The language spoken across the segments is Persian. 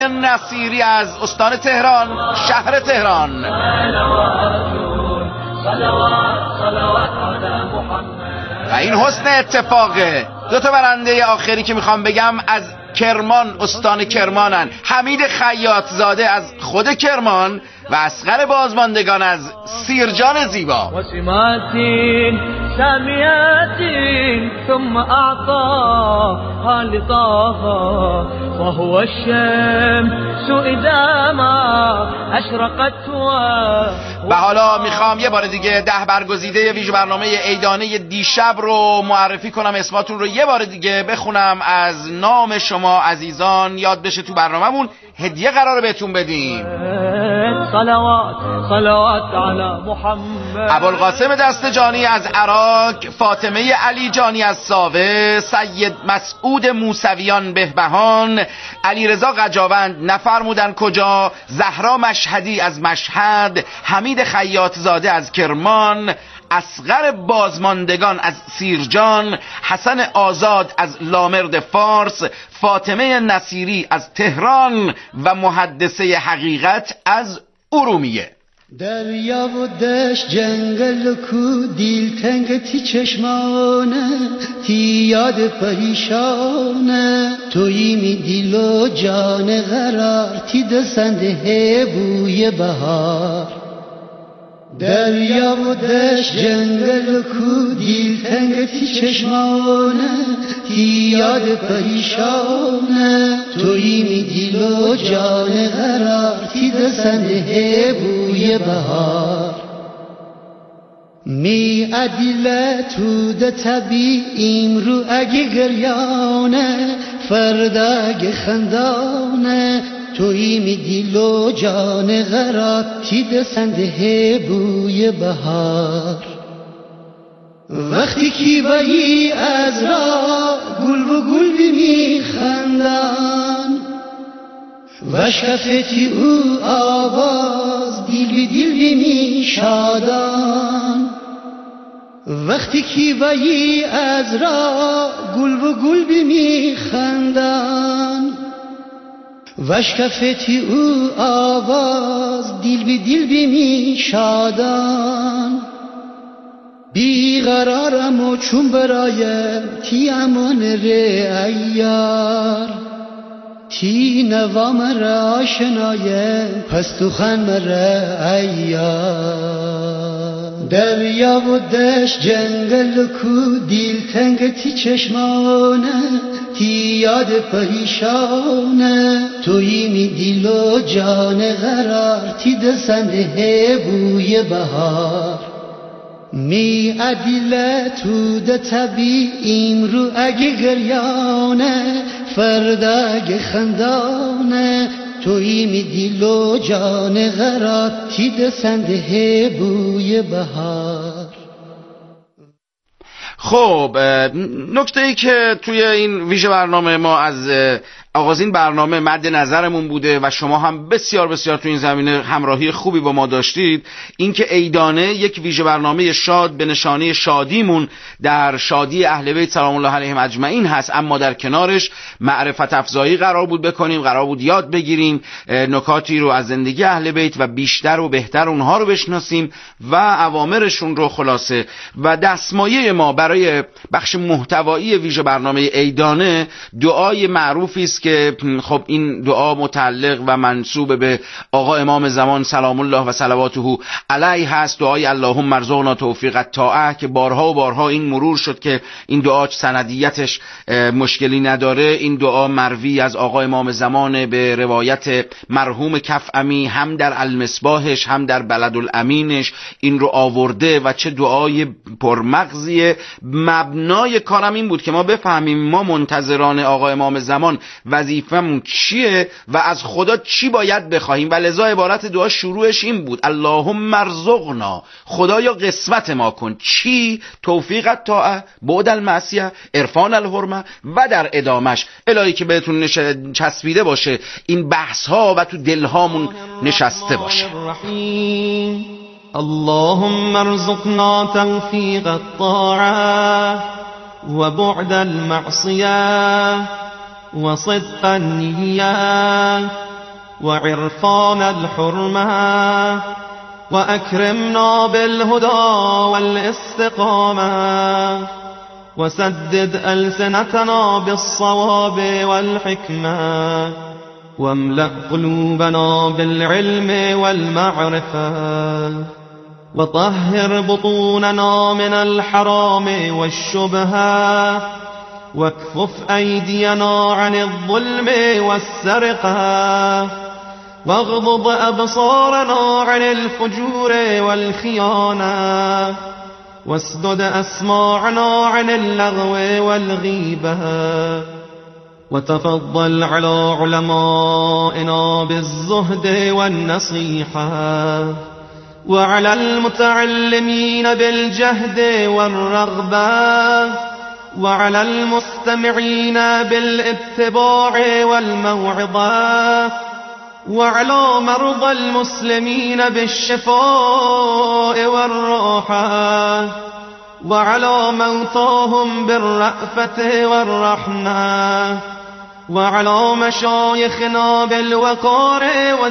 نصیری از استان تهران، شهر تهران. و این حسن اتفاقه. دو تا برنده آخری که میخوام بگم از کرمان، استان کرمانن. حمید خیاطزاده از خود کرمان و اصغر بازماندگان از سیرجان زیبا. ساميات ثم أعطاها لطاها وهو الشمس إذا ما أشرقت. و حالا میخوام یه بار دیگه 10 برگزیده ویژه برنامه عیدانه دیشب رو معرفی کنم، اسماتون رو یه بار دیگه بخونم از نام شما عزیزان یاد بشه تو برنامه‌مون هدیه قراره بهتون بدیم. صلوات علی محمد. ابوالقاسم دستجانی از عراق، فاطمه علی جانی از ساوه، سید مسعود موسویان بهبهان، علیرضا قجاوند نفرمودن کجا، زهرا مشهدی از مشهد، حمید خیاطزاده از کرمان، اصغر بازماندگان از سیرجان، حسن آزاد از لامرد فارس، فاطمه نصیری از تهران و محدثه حقیقت از ارومیه. دریا و دشت جنگل و کو دیلتنگ تی چشمانه تی یاد پریشانه تویی می دیل و جان قرار تی دسنده بوی بهار. دریا و دشت جنگل و کو دیلتنگ تی چشمانه تی یاد پریشانه تویی می دیل و جان قرار تی دسنده بوی بهار. می عدیله تو ده طبی امرو اگه گریانه فردا اگه خندانه تویی می دیل و جان غراب تی دسنده بوی بهار. وقتی کی بایی از را گل و گل می خندان وشکفتی او آواز دیل بی دیل می شادان. وقتی کی بایی از را گل و گل می خندان وشکفتی او آواز دیل بی دیل می شادان. بیقرارم و چون برایم تی امان ره ایار تی نوام را آشنایم پس تو خان مره ایار. دریا و دشت جنگل و کو دیلتنگ تی چشمانه تی یاد پریشانه تویی می دیل و جان قرار تی دسنده بوی بهار. می عدیله تو ده طبی امرو اگه گریانه فردا اگه خندانه تویی می دیل و جان غراب تی دسنده بوی بهار. خب نکته ای که توی این ویژه برنامه ما از آغازین برنامه مد نظرمون بوده و شما هم بسیار بسیار تو این زمینه همراهی خوبی با ما داشتید، اینکه عیدانه یک ویژه برنامه شاد به نشانه شادیمون در شادی اهل بیت سلام الله علیهم اجمعین هست، اما در کنارش معرفت افزایی قرار بود بکنیم، قرار بود یاد بگیریم نکاتی رو از زندگی اهل بیت و بیشتر و بهتر اونها رو بشناسیم و اوامرشون رو خلاصه. و دستمایه ما برای بخش محتوایی ویژه برنامه عیدانه دعای معروفی است که خب این دعا متعلق و منسوب به آقا امام زمان سلام الله و صلواته علیه هست، دعای اللهم ارزقنا توفیق الطاعه که بارها و بارها این مرور شد که این دعا سندیتش مشکلی نداره. این دعا مروی از آقا امام زمان به روایت مرحوم کفعمی، هم در المصباحش هم در بلد الامینش این رو آورده و چه دعای پرمغزیه. مبنای کارم این بود که ما بفهمیم ما منتظران آقا امام زمان وظیفمون چیه و از خدا چی باید بخواهیم و لذا عبارت دعا شروعش این بود اللهم ارزقنا، خدایا قسمت ما کن چی؟ توفیق الطاعه، بعد المعصیه، عرفان الحرمه و در ادامش الهی که بهتون چسبیده باشه این بحث ها و تو دلهامون نشسته باشه. اللهم ارزقنا توفیق الطاعه و بعد المعصیه وصدق النية وعرفان الحرمة وأكرمنا بالهدى والاستقامة وسدد ألسنتنا بالصواب والحكمة واملأ قلوبنا بالعلم والمعرفة وطهر بطوننا من الحرام والشبهة واكفف أيدينا عن الظلم والسرقة واغضض أبصارنا عن الفجور والخيانة واسدد أسماعنا عن اللغو والغيبة وتفضل على علمائنا بالزهد والنصيحة وعلى المتعلمين بالجهد والرغبة وعلى المستمعين بالاتباع والموعظة وعلى مرضى المسلمين بالشفاء والراحة وعلى موتاهم بالرأفة والرحمة وعلى مشايخنا بالوقار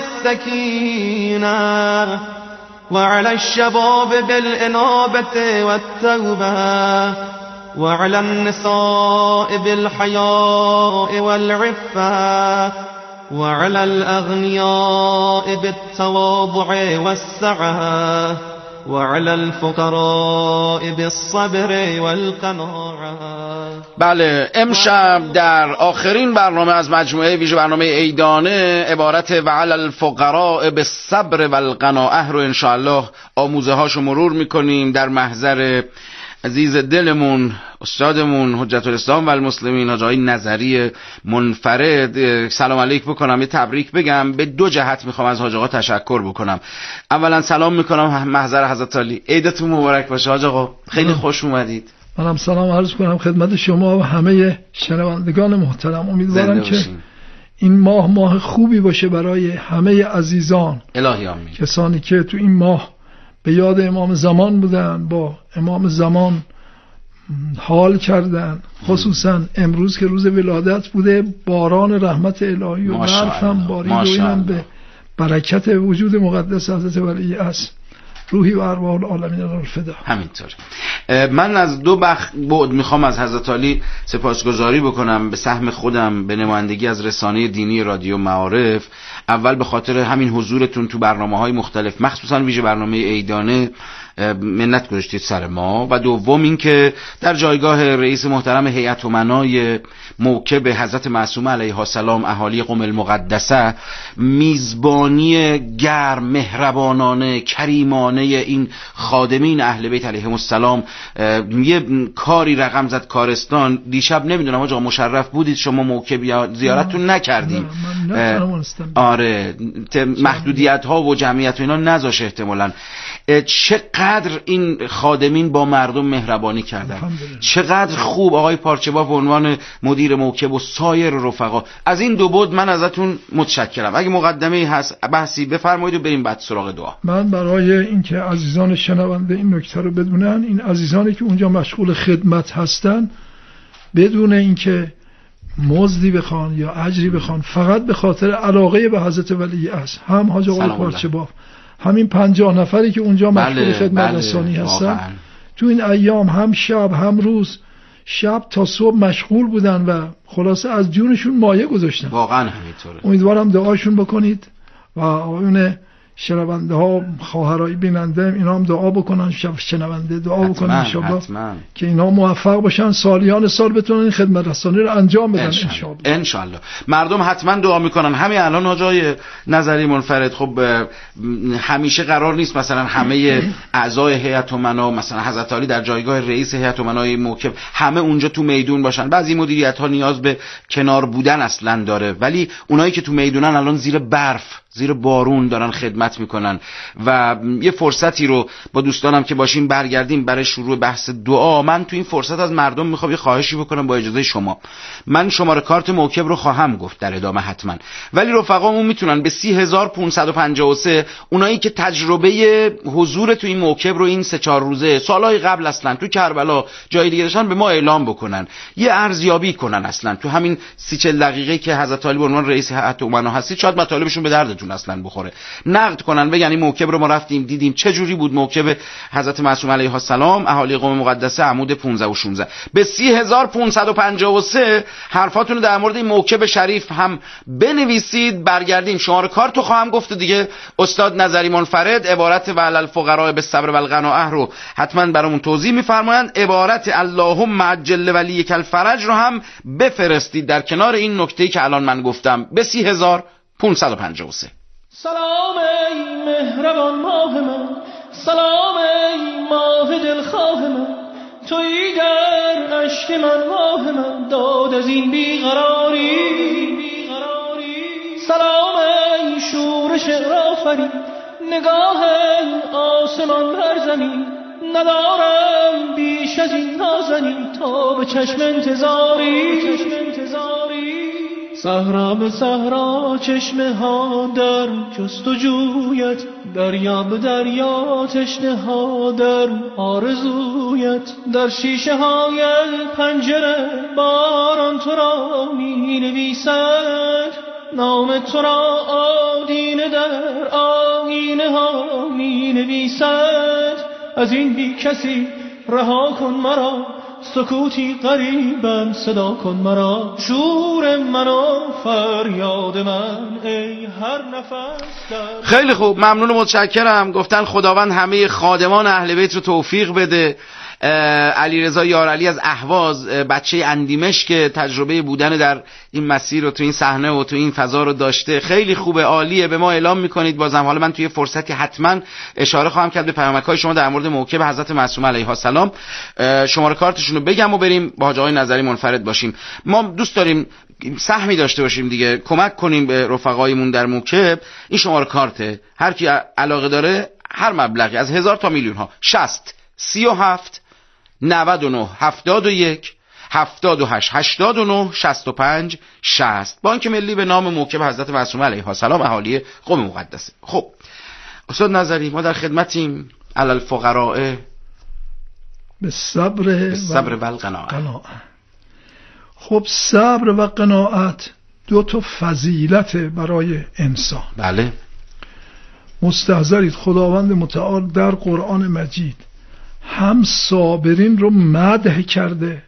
والسكينة وعلى الشباب بالإنابة والتوبة وعلى النساء بالحياء والعفة وعلى الأغنياء بالتواضع والسعة وعلى الفقراء بالصبر والقناعة. بله، امشب در آخرین برنامه از مجموعه ویژه برنامه عیدانه عبارت وعلى الفقراء بالصبر والقناعه رو انشاءالله آموزه هاشو مرور میکنیم در محضر عزیز دلمون استادمون حجت الاسلام و المسلمین حاج آقای نظری منفرد. سلام علیک بکنم، یه تبریک بگم. به دو جهت میخوام از حاج آقا تشکر بکنم. اولا سلام میکنم محضر حضرت علی، عیدتون مبارک باشه حاج آقا، خیلی خوش اومدید. منم سلام عرض کنم خدمت شما و همه شنوندگان محترم. امیدوارم که این ماه خوبی باشه برای همه عزیزان. الهی آمین. کسانی که تو این ماه به یاد امام زمان بودن، با امام زمان حال کردن، خصوصا امروز که روز ولادت بوده باران رحمت الهی و برف هم بارید و اینم به برکت وجود مقدس حضرت ولی است. روحی و ارواح العالمین الفدا. همینطور. من از دو بعد میخوام از حضرت علی سپاسگزاری بکنم به سهم خودم به نمایندگی از رسانه دینی رادیو معارف. اول به خاطر همین حضورتون تو برنامه‌های مختلف، مخصوصا ویژه برنامه عیدانه منت گذاشتید سر ما، و دوم این که در جایگاه رئیس محترم هیئت امنای موکب حضرت معصومه علیها السلام اهالی قم المقدسه میزبانی گرم مهربانانه کریمانه این خادمین اهل بیت علیهم السلام یه کاری رقم زد کارستان. دیشب نمیدونم آقا مشرف بودید شما موکب یا زیارتتون نکردیم؟ آره، محدودیت ها و جمعیت و اینا نذاشه احتمالاً. چقدر این خادمین با مردم مهربانی کردن، چقدر خوب آقای پارچه‌باف به عنوان مدیر موکب و سایر رفقا. از این دو بود من ازتون متشکرم. اگه مقدمه‌ای هست بحثی بفرمایید و بریم بعد سراغ دعا. من برای اینکه عزیزان شنونده این نکته رو بدونن، این عزیزانی که اونجا مشغول خدمت هستن بدون اینکه مزدی بخوان یا اجری بخوان، فقط به خاطر علاقه به حضرت ولی است، هم حاج آقای پارچه‌باف همین 50 نفری که اونجا مشغول خدمت رسانی هستن تو این ایام هم شب هم روز، شب تا صبح مشغول بودن و خلاصه از جونشون مایه گذاشتن. واقعا همینطوره. امیدوارم دعاشون بکنید و آقایون شنونده ها خواهرای بیننده اینا هم دعا بکنن، شنونده دعا بکنن ان شاءالله که اینا موفق باشن، سالیان سال بتونن این خدمت رسانی رو انجام بدن ان شاءالله. مردم حتما دعا میکنن. همین الان حاجای نظری منفرد، خب همیشه قرار نیست مثلا همه اعضای هیئت امنا، مثلا حضرت علی در جایگاه رئیس هیئت امنای موکب همه اونجا تو میدون باشن. بعضی مدیریت ها نیاز به کنار بودن اصلا داره، ولی اونایی که تو میدونن الان زیر برف زیر بارون دارن خدمت میکنن و یه فرصتی رو با دوستانم که باشیم برگردیم برای شروع بحث دعا. من تو این فرصت از مردم میخوام یه خواهشی بکنم با اجازه شما. من شماره کارت موکب رو خواهم گفت در ادامه حتما، ولی رفقامون میتونن به 30553 اونایی که تجربه حضور تو این موکب رو این 3-4 روزه سالهای قبل اصلا تو کربلا جای دیگه داشتن به ما اعلام بکنن، یه ارزیابی کنن اصلا تو همین 30-40 دقیقه که حضرت علی به عنوان رئیس هیئت امنا هستید، شاید مطالبشون به دردتون اصلا بخوره. نقد کنن، بگن این موکب رو ما رفتیم دیدیم چه جوری بود موکب حضرت معصوم علیه السلام اهالی قم مقدسه عمود 15 و 16. به 30553 حرفاتون رو در مورد این موکب شریف هم بنویسید. برگردیم شماره کارت رو خواهم گفت دیگه. استاد نظری منفرد عبارت وعلى الفقراء بالصبر والقناعه رو حتما برامون توضیح میفرمایند. عبارت اللهم عجل ولیک الفرج رو هم بفرستید در کنار این نکته‌ای که الان من گفتم به 30553. سلام ای مهربان ماه من، سلام ای ماه دلخواه من، تویی در اشک من ماه من، داد از این بیقراری. سلام ای شور شعر آفرین، نگاه آسمان بر زمین، ندارم بیش از این نازنین تا به چشم انتظاری. صحرا به صحرا چشمه ها در جستجویت، دریا به دریا تشنه ها در آرزویت، در شیشه های پنجره باران تو را می نویسد، نام تو را آدینه در آینه ها می نویسد. از این بی کسی رها کن مرا، سکوتی قریبم صدا کن مرا، شور من و فریاد من ای هر نفس در. خیلی خوب، ممنون و متشکرم. گفتن خداوند همه خادمان اهل بیت رو توفیق بده. علیرضا یارعلی از اهواز، بچه اندیمش که تجربه بودن در این مسیر و تو این صحنه و تو این فضا رو داشته، خیلی خوبه، عالیه. به ما اعلام میکنید بازم. حالا من توی فرصتی حتما اشاره خواهم کرد به پیامک‌های شما در مورد موکب حضرت معصومه علیها السلام. شماره کارتشون رو بگم و بریم با حاج آقای نظری منفرد باشیم. ما دوست داریم سهمی داشته باشیم دیگه، کمک کنیم به رفقایمون در موکب. این شماره کارته، هر کی علاقه داره هر مبلغی از 1000 تا میلیون ها 60 37 99 71 78 89 65 60 بانک ملی به نام موکب حضرت معصومه علیها السلام اهالی قم مقدسه. خب استاد نظری، ما در خدمتیم. علی الفقراء بالصبر والقناعه. خب صبر و قناعت دو تا فضیلت برای انسان. بله. مستحضرید خداوند متعال در قرآن مجید هم صابرین رو مدح کرده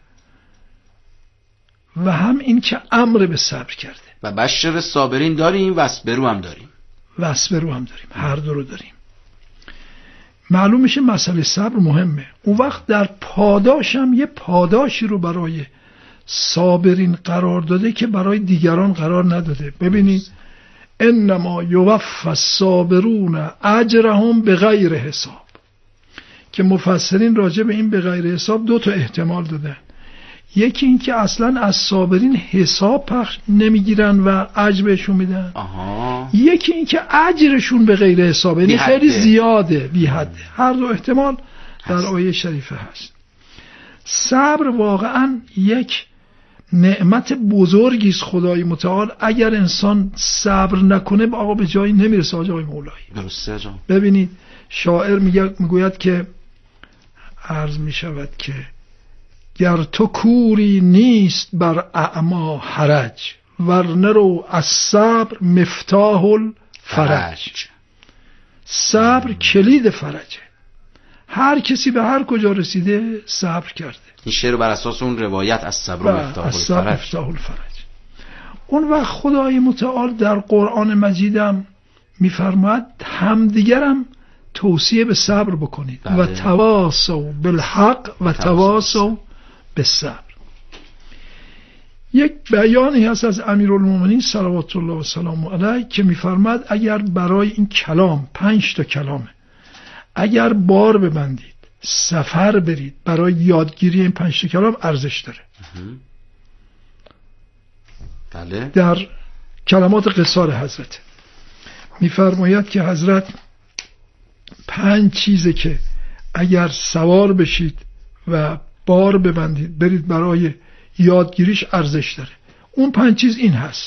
و هم این که امر به صبر کرده. و بشر صابرین داریم، وصبرو هم داریم. هر دو رو داریم. معلوم میشه مسئله صبر مهمه. اون وقت در پاداش هم یه پاداشی رو برای صابرین قرار داده که برای دیگران قرار نداده. ببینید انما یوفی الصابرون اجرهم بغیر حساب، که مفسرین راجع به این به غیر حساب دو تا احتمال دادن. یکی این که اصلا از صابرین حساب پخش نمیگیرن و اجر بهشون میدن. یکی این که اجرشون به غیر حساب، یعنی خیلی زیاده، بی حده. هر دو احتمال در آیه شریفه هست. صبر واقعا یک نعمت بزرگی است خدای متعال. اگر انسان صبر نکنه آقا به جایی نمیرسه. آقای مولایی درسته جان. ببینید شاعر میگوید که عرض میشود که گر تو کوری نیست بر اعما حرج، ورنه رو از صبر مفتاح الفرج. صبر کلید فرجه. هر کسی به هر کجا رسیده صبر کرده. این شعر بر اساس اون روایت از صبر و مفتاح الفرج. اون وقت خدای متعال در قرآن مجیدم میفرماید همدیگرم توصیه به صبر بکنید. و تواصوا بالحق و تواصوا بالصبر. یک بیانی هست از امیرالمومنین صلوات الله و سلام علیه که میفرماید اگر برای این کلام 5 تا کلامه، اگر بار ببندید سفر برید برای یادگیری این 5 تا کلام ارزش داره. بله. در کلمات قصار حضرت میفرماید که حضرت 5 چیزه که اگر سوار بشید و بار ببندید برید برای یادگیریش ارزش داره. اون 5 چیز این هست: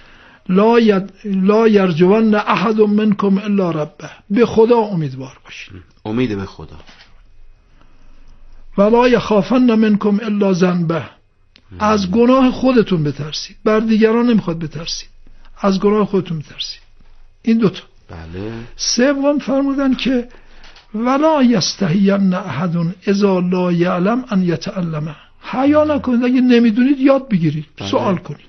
لا یرجون احد منکم الا ربه، به خدا امیدوار باشید، امید به خدا. ولا یخافن منکم الا ذنبه، از گناه خودتون بترسید، بر دیگران نمیخواد بترسید، از گناه خودتون بترسید. این دوتا. بله. سوم فرمودن که ولا یستحین احد اذا لا یعلم ان یتعلمه، حیا نکنید اگه نمیدونید یاد بگیرید، سوال کنید.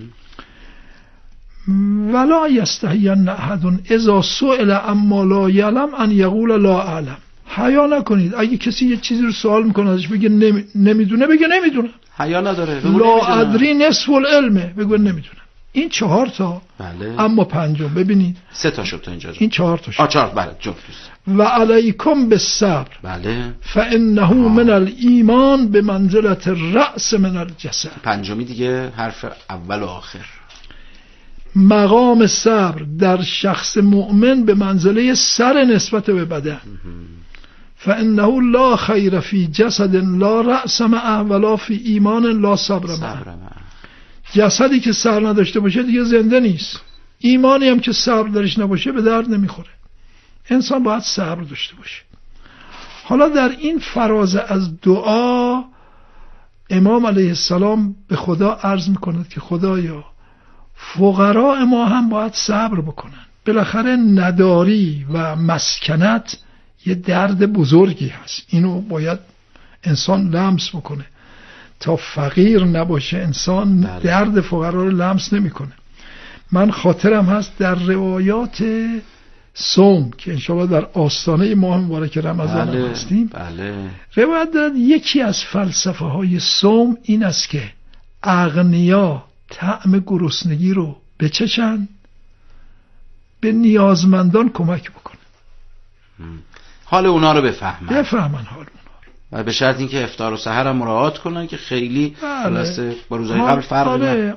ولا یستحین احد اذا سئل اما لا یعلم ان یقول لا اعلم، حیا نکنید اگه کسی یه چیزی رو سوال میکنه ازش بگه نمیدونه، بگه نمیدونم. حیا نداره. لا ادری نصف العلم، بگو نمیدونم. این 4 تا. بله. اما 5 ببینید 3 تا شد تا اینجا. این 4 تا شد. 4. بله جفت. و علیکم بالصبر. بله. فانه من الایمان بمنزله الراس من الجسد. 5 دیگه حرف اول و آخر. مقام صبر در شخص مؤمن به منزله سر نسبت به بدن. فانه لا خیر فی جسد لا رأس معه ولا فی ایمان لا صبر معه. جسدی که سر نداشته باشه دیگه زنده نیست، ایمانی هم که صبر درش نباشه به درد نمیخوره. انسان باید صبر داشته باشه. حالا در این فراز از دعا امام علیه السلام به خدا عرض میکند که خدایا فقراء ما هم باید صبر بکنن، بالاخره نداری و مسکنت یه درد بزرگی هست، اینو باید انسان لمس بکنه. تا فقیر نباشه انسان درد فقرا رو لمس نمیکنه. من خاطرم هست در روایات صوم که انشاءالله در آستانه ماه مبارک رمضان هستیم، روایت دارد یکی از فلسفه های صوم این است که اغنیا طعم گرسنگی رو بچشن، به نیازمندان کمک بکنن، حال اونا رو بفهمن حال اونا، و به شرط اینکه افطار و سحر هم مراعات کنن که خیلی خلاصه با روزهای قبل فرق آره.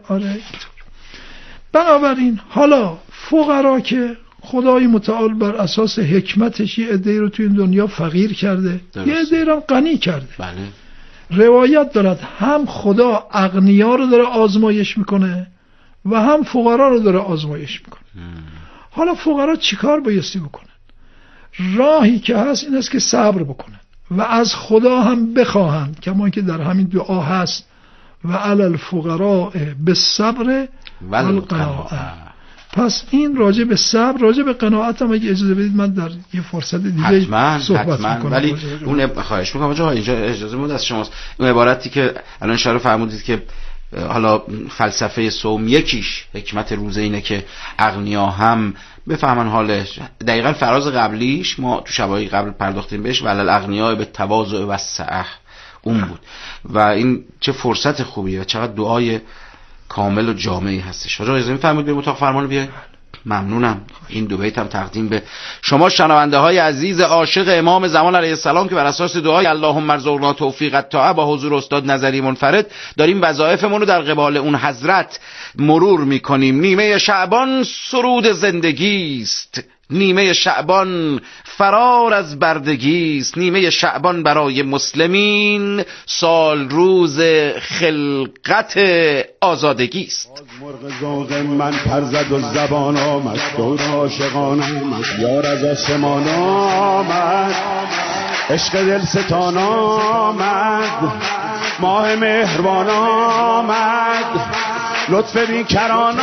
بنابراین حالا فقرا که خدای متعال بر اساس حکمتش یه عده‌ای رو تو این دنیا فقیر کرده، یه عده‌ای رو غنی کرده. بله. روایت دارد هم خدا اغنیا رو داره آزمایش میکنه و هم فقرا رو داره آزمایش میکنه. حالا فقرا چیکار بایستی بکنن؟ راهی که هست این است که صبر بکنن و از خدا هم بخواهند، کما که در همین دعا هست و علی الفقراء بالصبر والقناعه. پس این راجع به صبر، راجع به قناعت هم اگه اجازه بدید من در یه فرصت دیگه صحبت میکنم. ولی اون خواهش میکنم آقا اینجا اجازه مون از شماست. اون عبارتی که الان اشاره فرمودید که حالا فلسفه صوم یکیش حکمت روزه اینه که اغنیا هم بفهمن حالش، دقیقاً فراز قبلیش ما تو شبای قبل پرداختیم بهش، ولل اغنیا به تواضع و سعه اون بود و این چه فرصت خوبیه و چقدر دعای کامل و جامعی هستش. آقا اجازه می‌فرمایید به اتاق فرمان بیاید؟ ممنونم. این 2 بیت هم تقدیم به شما شنونده های عزیز عاشق امام زمان علیه السلام که بر اساس دعای اللهم ارزقنا توفیق الطاعه با حضور استاد نظری منفرد داریم وظایفمون رو در قبال اون حضرت مرور میکنیم. نیمه شعبان سرود زندگی است، نیمه شعبان فرار از بردگی است، نیمه شعبان برای مسلمین سال روز خلقت آزادگی است. مرغ ذوق من پر زد و زبان آمد، دور عاشقان آمد، یار از آسمان آمد، عشق دل ستان آمد، ماه مهربان آمد، لطف بیکران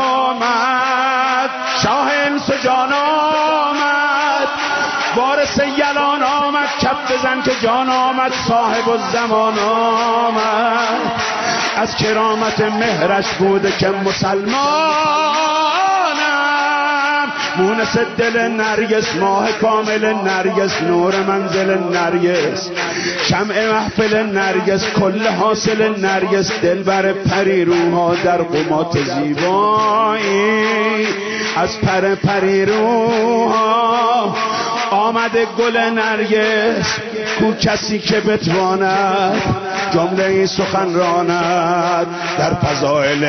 آمد، شاه انس و جان آمد، وارث یلان آمد، کف بزن که جان آمد، صاحب الزمان آمد، از کرامت مهرش بوده که مسلمانم، مونس دل نرگس، ماه کامل نرگس، نور منزل نرگس، شمع محفل نرگس، کل حاصل نرگس، دل بر پری روها در قمات زیبایی، از پر پری روها آمده گل نرگس، کو کسی که بتواند جمله سخنرانت در فضائل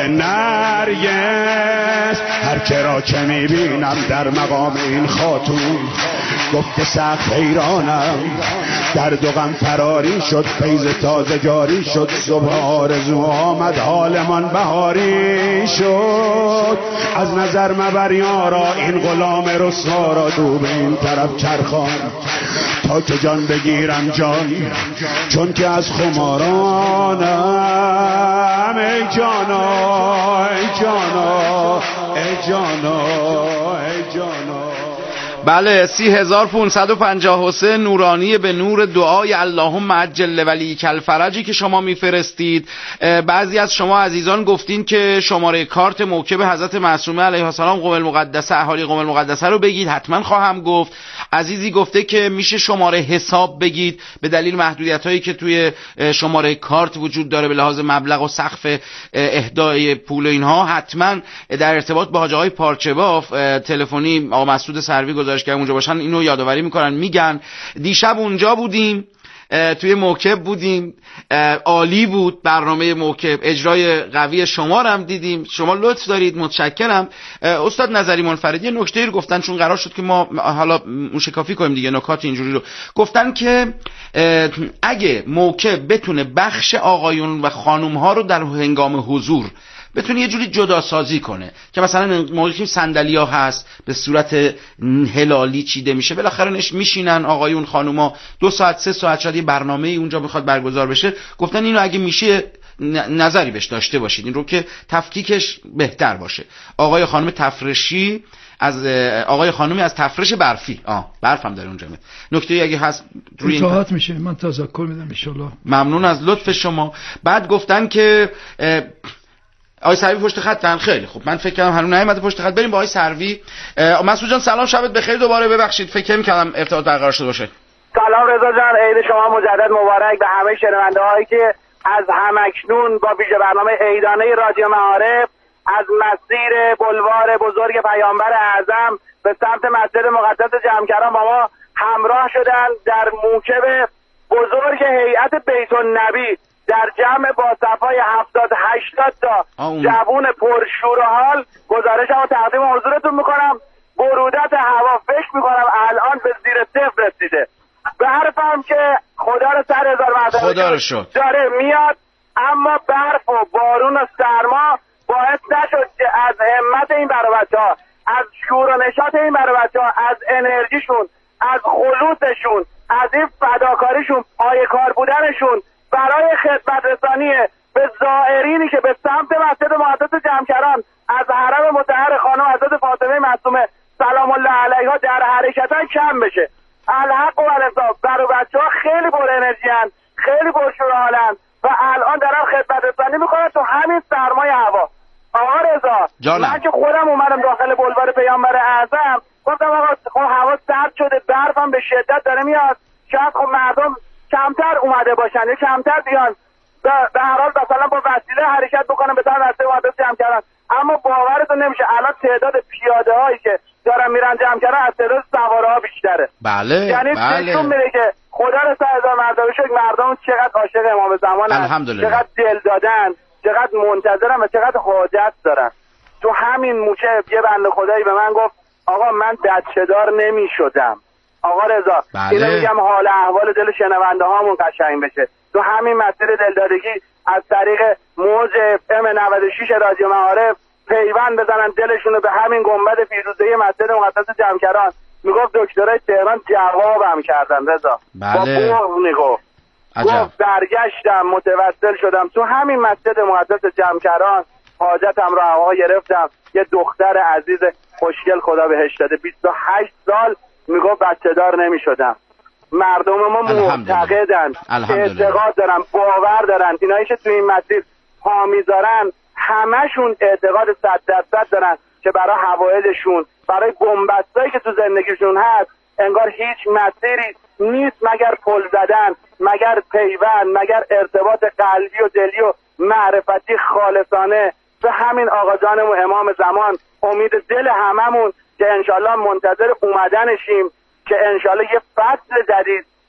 نرگس. هر که را که میبینم در مقام این خاتون گفت که سخت حیرانم، درد و غم فراری شد، فیض تازه جاری شد، صبح آرزو آمد، حالمان بهاری شد. از نظر مبر یارا این غلام رسوا را، دو به این طرف چرخان تا که جان بگیرم جان، چون که از خمارانم. ای جانا ای جانا ای جانا ای جانا. بله 30553 نورانی به نور دعای اللهم عجل ولیک الفرجی که شما میفرستید. بعضی از شما عزیزان گفتین که شماره کارت موکب حضرت معصومه علیه السلام قم المقدسه، اهالی قم المقدسه رو بگید. حتما خواهم گفت. عزیزی گفته که میشه شماره حساب بگید به دلیل محدودیت هایی که توی شماره کارت وجود داره به لحاظ مبلغ و سقف اهدای پول و اینها. حتما در ارتباط با حاج آقای پارچه‌باف تلفنی آقا مسعود سروی گزارش که اونجا باشن اینو یادآوری میکنن، میگن. دیشب اونجا بودیم، توی موکب بودیم، عالی بود برنامه موکب، اجرای قوی شما رو هم دیدیم. شما لطف دارید، متشکرم. استاد نظری منفردی نکته رو گفتن، چون قرار شد که ما حالا موشکافی کنیم دیگه نکات اینجوری رو گفتن که اگه موکب بتونه بخش آقایون و خانوم ها رو در هنگام حضور بتونه یه جوری جدا سازی کنه که مثلا موقعی که صندلی‌ها هست به صورت هلالی چیده میشه، بالاخره میشینن آقایون خانوما 2 ساعت 3 ساعت شاید یه برنامه اونجا بخواد برگزار بشه. گفتن اینو اگه میشه نظری بهش داشته باشید، این رو که تفکیکش بهتر باشه. آقای خانم تفرشی از آقای خانومی از تفرش برفی، برف هم داره اونجا. نکته اگه هست روی اطاعت میشه، من تذکر میدم ان شاء الله. ممنون از لطف شما. بعد گفتن که آقای سروی پشت خطن. خیلی خوب، من فکر کردم هنوز نیومده پشت خط. بریم با آقای سروی. مسعود جان سلام، شبت بخیر. دوباره ببخشید فکر می‌کردم ارتباط برقرار شده باشه. سلام رضا جان، عید شما مجدد مبارک به همه شنونده‌هایی که از همکنون با ویژه برنامه عیدانه رادیو معارف از مسیر بلوار بزرگ پیامبر اعظم به سمت مسجد مقدس جمکران با ما همراه شدن در موکب بزرگ هیئت بیت النبی در جمع با صفای 70-80 تا جوون پرشور و حال. گزارشمو تقدیم حضورتون میکنم. برودت هوا فکر میکنم الان به زیر 0 رسیده. برفم که خدا رو 100,000 مرتبه داره میاد، اما برف و بارون و سرما باعث نشد که از همت این بچه‌ها، از شور و نشاط این بچه‌ها، از انرژیشون، از خلوصشون، از این فداکاریشون، پایه‌کار بودنشون برای خدمت رسانی به زائرینی که به سمت مسجد مقدس جمکران از حرم مطهر خانم حضرت فاطمه معصومه سلام الله علیها در حرکتن کم بشه. الحق و الانصاف برای بچه‌ها خیلی پر انرژی‌ان، خیلی پرشورحالن و الان دارن خدمت رسانی میکنن تو همین سرمای هوا. آقا رضا من که خودم اومدم داخل بلوار پیامبر اعظم، گفتم آقا خب هوا سرد شده، برفم به شدت داره میاد، شاید خب مردم کمتر اومده باشن یا کمتر بیان، به هر حال مثلا با وسیله حرکت بکنن به طرف مسجد مقدس جمکران. اما باورتون نمیشه الان تعداد پیاده هایی که دارن میرن جمکران از تعداد سواره ها بیشتره. بله یعنی نشون میده که خدا رو 100,000 مرتبه شکر مردم چقدر عاشق امام زمانن، چقدر دل دادن، چقدر منتظرن و چقدر حاجت دارن. تو همین موکب یه بنده خدایی به من گفت آقا من بچه‌دار نمیشدم. آقا رضا اینو میگم حال احوال دل شنونده هامون قشنگ بشه. تو همین مسیر دلدادگی از طریق موج FM 96 رادیو معارف پیوند بزنن دلشونو به همین گنبد فیروزه مسجد مقدس جمکران. میگفت دکترای تهران جوابم کردن رضا. با بغض میگفت. گفت برگشتم متوسل شدم تو همین مسجد مقدس جمکران، حاجتم رو هوا گرفتم. یه دختر عزیز خوشگل خدا بهش داده 28 سال میگفت بچه‌دار نمیشدم. مردم ما معتقدن، اعتقاد دارن، باور دارن. اینایی که تو این مسیر پا میذارن همشون اعتقاد 100% دارن که برای حوائجشون، برای بنبستایی که تو زندگیشون هست، انگار هیچ مسیری نیست مگر پل زدن، مگر پیوند، مگر ارتباط قلبی و دلی و معرفتی خالصانه به همین آقا جانمون امام زمان. امید دل هممون که انشالله منتظر اومدنشیم، که انشالله یه فصل جدید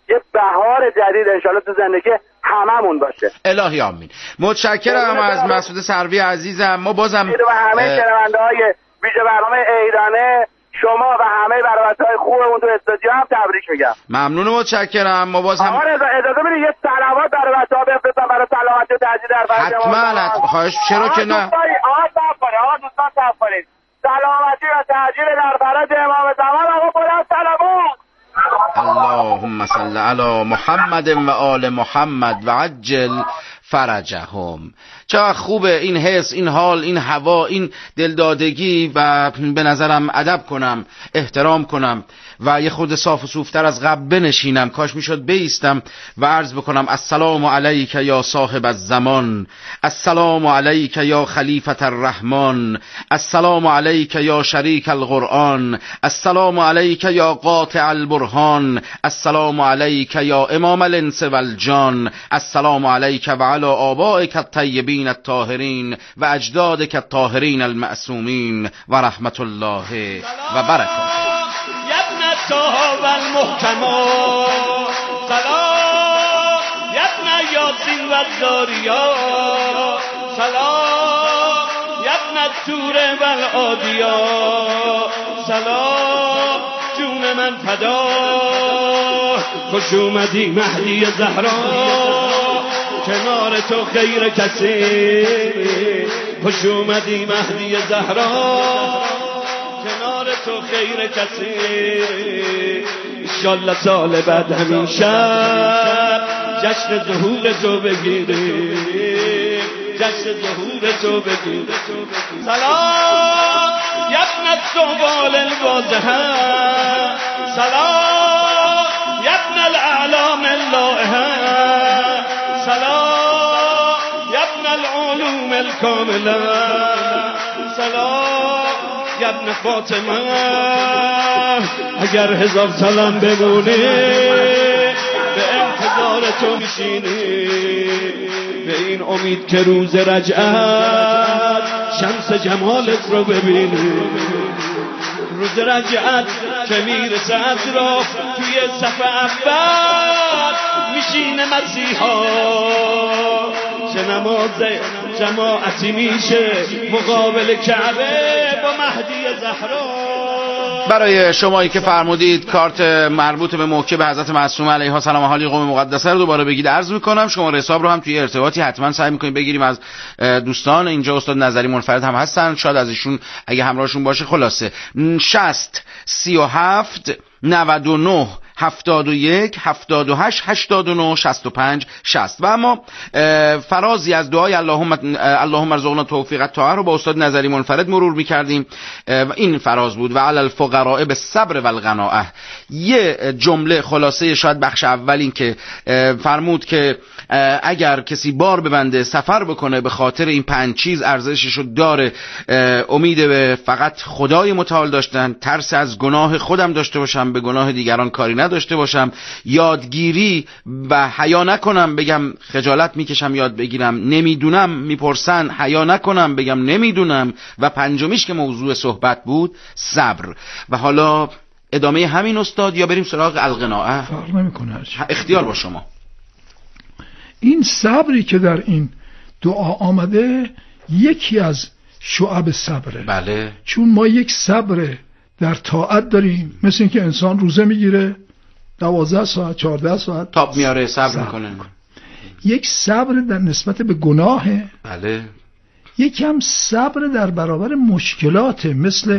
یه بهار جدید انشالله تو زندگی هممون باشه. الهی آمین. متشکرم از مسعود سروی عزیزم. ما بازم و همه شنونده‌های ویژه برنامه عیدانه شما و همه برنامه‌های خوبمون تو استودیو هم تبریک میگم. ممنون و متشکرم. ما باز هم اجازه بدید یه صلوات برای بچه‌ها بفرستم برای سلامتی و تهدید در فرج جماعت. حتما خواهش، چرا که نه. آقا دوستان صبر کنید. سلامتی و تهدید در فرج امام زمان. آقا بلند صلوات. اللهم صل علی محمد و آل محمد و عجل فرجهم. چقدر خوبه این حس، این حال، این هوا، این دلدادگی و به نظرم ادب کنم، احترام کنم و یه خود صاف و صوفتر از قبل بنشینم. کاش میشد بیستم و عرض بکنم السلام علیک یا صاحب الزمان، السلام علیک یا خلیفة الرحمن، السلام علیک یا شریک القرآن، السلام علیک یا قاطع البرهان، السلام علیک یا امام الانس والجان، السلام علیک و علی آبائک الطیبین الطاهرین و اجدادک الطاهرین المعصومین و رحمت الله و برکاته. صاحب المحکما سلام یبن یاسین و الزاریا سلام یبن التور و العادیا سلام جون من فدا خوش اومدی مهدی زهرا کنار تو خیر کسی خوش اومدی مهدی زهرا کنار تو خیر کسی انشالله سال بعد همین شب جشن ظهور تو بگیریم جشن ظهور تو بگیریم سلام یبن الصوبال الواضحه سلام یبن الاعلام اللائحه سلام یبن العلوم الکامله سلام ابن فاطمه اگر 1000 سالم بمونی به انتظار تو میشینی به این امید که روز رجعت شمس جمالت رو ببینی روز رجعت که میرسه از را توی صف اول میشینه مسیحا چه نماز جماعتی میشه مقابل کعبه با مهدی زهرا. برای شمایی که فرمودید کارت مربوط به موکب حضرت معصومه علیها السلام حالی قوم مقدسه رو دوباره بگید عرض میکنم. شماره حساب رو هم توی ارتباطی حتما سعی میکنیم بگیریم از دوستان. اینجا استاد نظری منفرد هم هستن، شاید از ایشون اگه همراهشون باشه. خلاصه 60 37 99 71 78 89 65 60. و اما فرازی از دعای اللهم ارزقنا توفیق الطاعه رو با استاد نظری منفرد مرور می‌کردیم. این فراز بود و علی الفقراء بالصبر والقناعه. یه جمله خلاصه شاید بخش اول این که فرمود که اگر کسی بار ببنده سفر بکنه به خاطر این 5 چیز ارزششو داره، امید به فقط خدای متعال داشتن، ترس از گناه خودم داشته باشم، به گناه دیگران کاری نداشته باشم، یادگیری و حیا نکنم بگم خجالت میکشم یاد بگیرم، نمیدونم میپرسن حیا نکنم بگم نمیدونم، و پنجمیش که موضوع صحبت بود صبر. و حالا ادامه همین استاد یا بریم سراغ القناعه؟ فرق نمیکنه، اختیار با شما. این صبری که در این دعا آمده یکی از شعب صبره. بله. چون ما یک صبر در طاعت داریم، مثل اینکه انسان روزه میگیره 12 ساعت 14 ساعت تاب میاره صبر میکنه. یک صبر در نسبت به گناهه. بله. یک هم صبر در برابر مشکلات مثل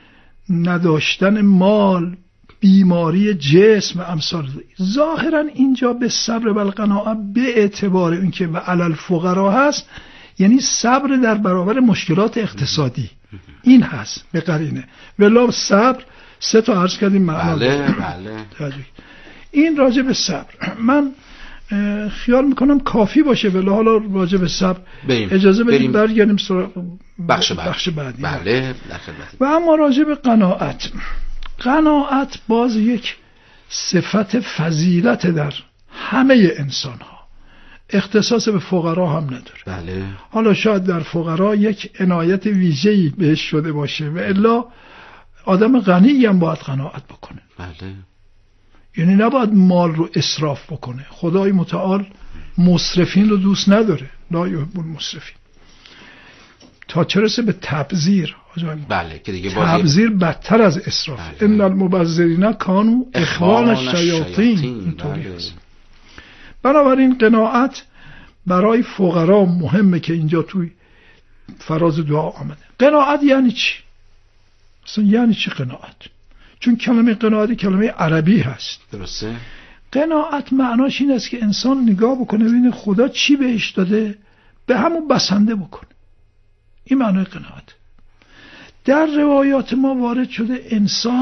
نداشتن مال، بیماری جسم و امثال. ظاهرا اینجا به صبر و القناعه به اعتبار اینکه و علی الفقراء هست، یعنی صبر در برابر مشکلات اقتصادی. این هست به قرینه. ولی صبر 3 تا عرض کردیم معنا. بله بله. این راجع به صبر من خیال میکنم کافی باشه. ولی حالا راجع به صبر اجازه بدیم برگردیم سراغ بخش بعدی. بله. و اما راجع به قناعت، قناعت باز یک صفت فضیلت در همه انسان ها، اختصاص به فقرا هم نداره. بله. حالا شاید در فقرا یک عنایت ویژه‌ای بهش شده باشه و الا آدم غنی هم باید قناعت بکنه. بله. یعنی نباید مال رو اسراف بکنه. خدای متعال مسرفین رو دوست نداره، لا یحب المسرفین. تا چه رسه به تبذیر. بله که دیگه تبذیر بدتر از اسراف. ان المبذرین کانوا اخوان الشیاطین. اینطوری است. بنابراین قناعت برای فقرا مهمه که اینجا توی فراز دعا آمده. قناعت یعنی چی؟ اصلا یعنی چی قناعت؟ چون کلمه قناعت کلمه عربی هست. درسته؟ قناعت معناش این است که انسان نگاه بکنه ببینه خدا چی بهش داده به همون بسنده بکنه. این معنای قناعت. در روایات ما وارد شده انسان